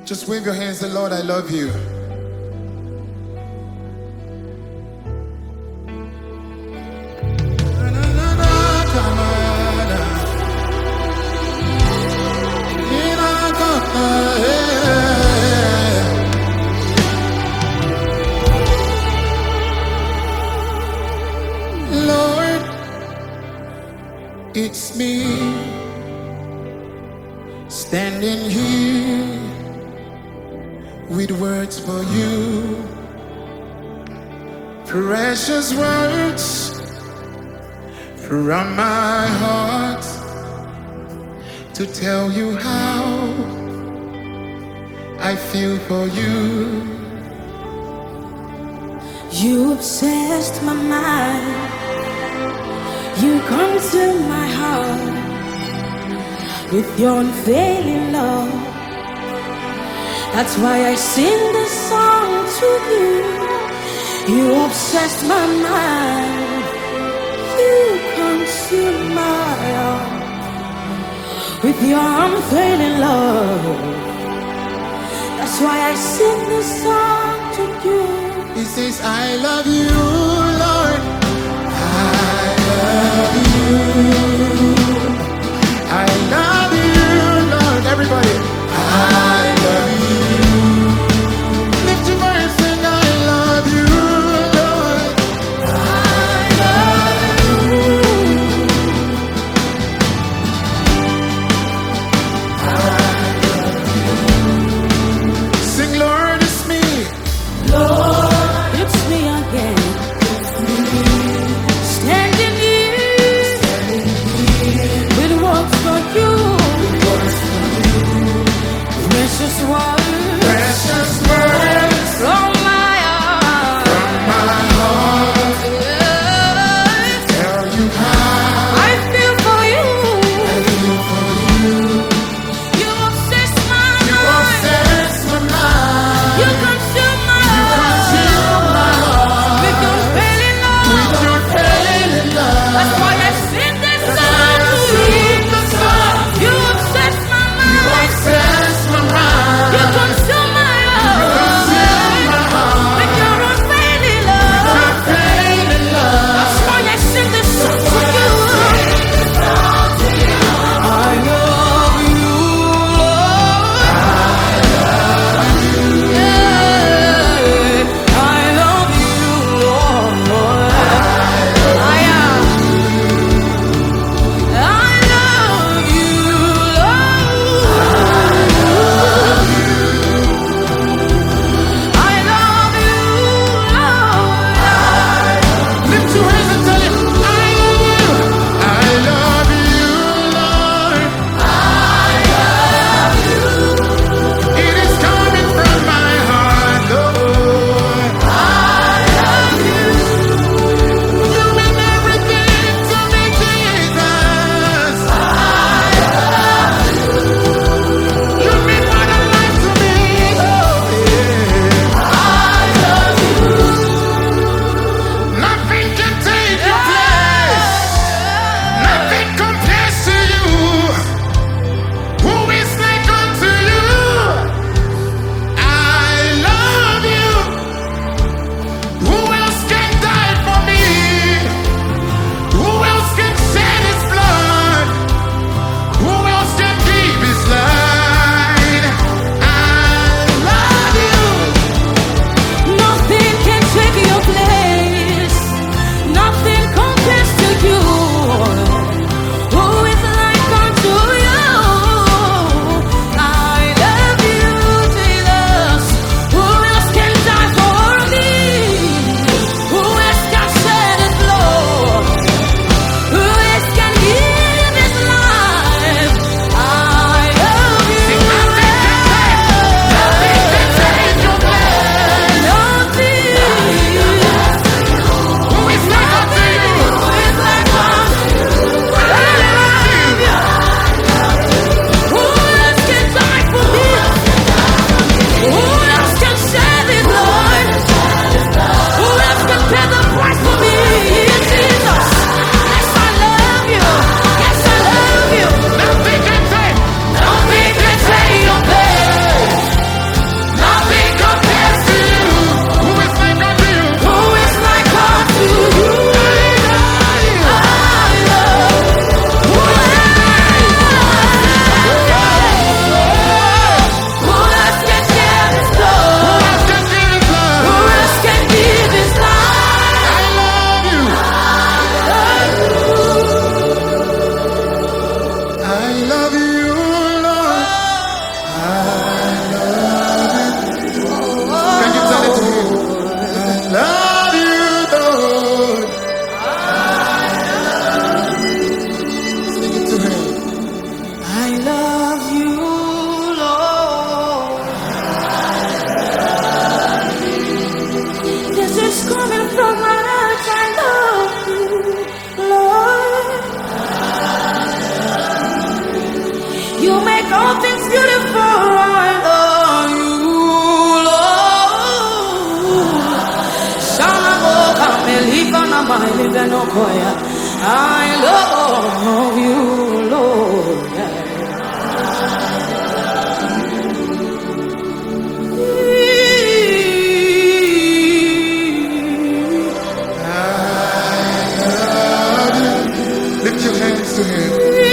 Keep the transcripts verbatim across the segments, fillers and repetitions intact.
Just wave your hands and Lord, I love you. Lord, it's me standing here with words for you, precious words from my heart to tell you how I feel for you. You obsessed my mind, you consumed my heart with your unfailing love. That's why I sing this song to you. You obsessed my mind, you consumed my heart with your unfailing love. That's why I sing this song to you. He says, I love you, Lord. I love you. I love you, Lord. Everybody, I love you. Lift your voice and I love you, Lord. I love you. I love you. Sing, Lord, it's me. Lord, it's me again. for you. I love you, Lord. Lift your hands to him.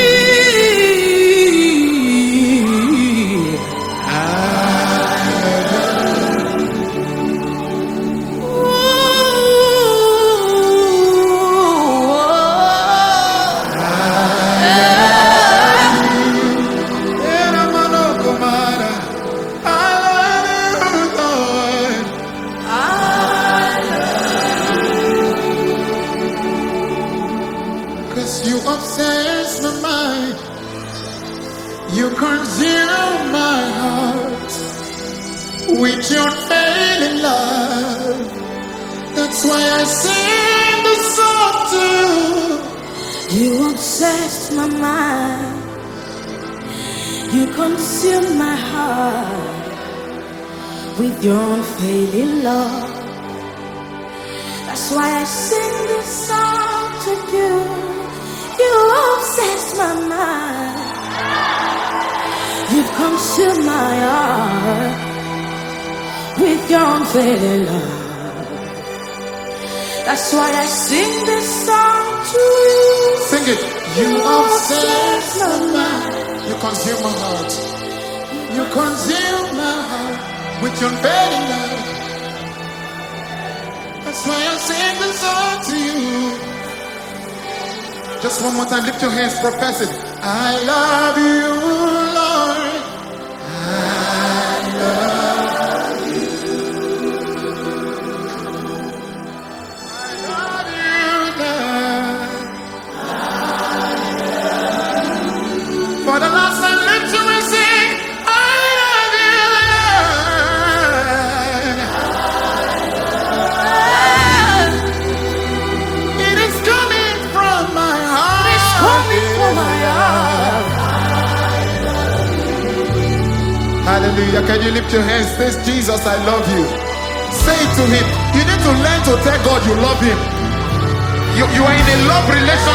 You obsess my mind, you consume my heart with your failing love. That's why I sing the song to you. You obsessed my mind, you consume my heart with your unfailing love. That's why I sing this song to you. You obsessed my mind, you've consumed my heart with your unfailing love. That's why I sing this song to you. Sing it. You, you obsess my mind, you consume my heart, you consume my heart with your unfailing love. That's why I sing this song to you. Just one more time, lift your hands, profess it. I love you, Lord. I love you. I love you, Lord. I love you. For the last time, lift your hands, sing. I love you, Lord. I love you. It is coming from my Hallelujah. Can you lift your hands? Say, Jesus, I love you. Say it to him. You need to learn to tell God you love him. You, you are in a love relationship.